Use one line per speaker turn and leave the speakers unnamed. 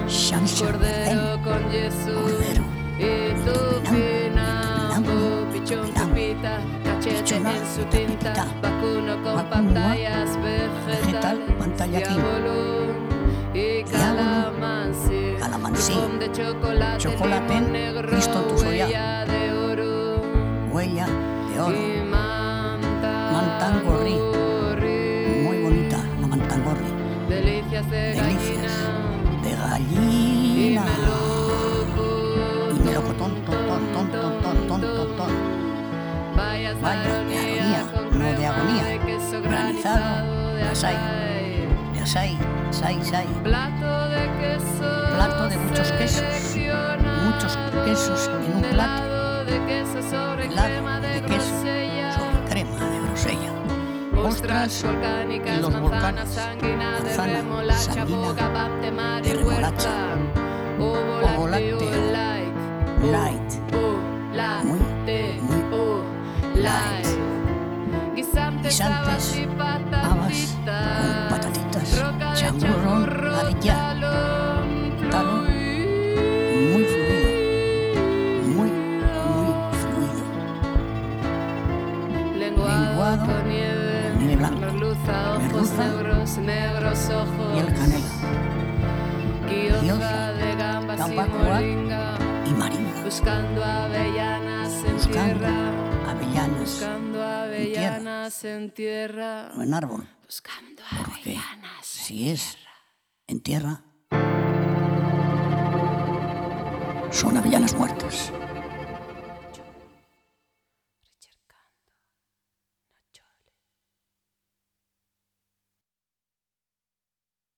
Xanxa,
Cordero con Jesús.
Cordero,
Y Tupinambo, Pichón, Pupita, cachete
Pichona,
en su tinta,
Pupita,
vacuno con
Vacunua,
pantallas
vegetal, pantalla aquí.
Diabolo y calamansi,
Calamansi,
limón de chocolate,
chocolate,
limón negro,
Cristo en tu soya.
huella de oro.
Huella de oro.
Y
Mantangorri, muy bonita la mantangorri.
delicias de
Delicias
gallina.
de
Y
gallina.
melocotón,
Y melocotón, ton.
Vaya de
aronía,
con
no de
crema
agonía.
de queso
Granizado
granizado de
asai.
açaí.
De asai, sai.
Plato de queso.
Plato de muchos quesos.
seleccionado,
Muchos quesos en un plato.
helado de queso sobre
Helado
crema de
de queso
grosella.
sobre crema de grosella.
Ostras volcánicas,
y los
manzana
volcanes.
sanguina de
Manzana
remolacha,
sanguina
bogavante, mar
de
y
remolacha.
huerta. Ovo
Ovo
lácteo
lácteo.
light.
Light.
Lácteo light. Guisantes, habas y
Habas con
patatitas.
patatitas.
Roca de
Chamorrón,
chamorro,
avellá.
talón,
Talón. Muy fluido. Muy fluido.
lenguado con nieve,
nieve blanca.
merluza, ojos
Merluza.
negros ojos.
Y el canela.
Guioza
Guioza,
de gambas y
gamba crua
moringa.
y maringa.
Buscando avellanas en
Buscando
tierra.
avellanas
Buscando avellanas en tierra.
o en árbol.
Buscando
Porque
avellanas.
si es en tierra, son avellanas muertas.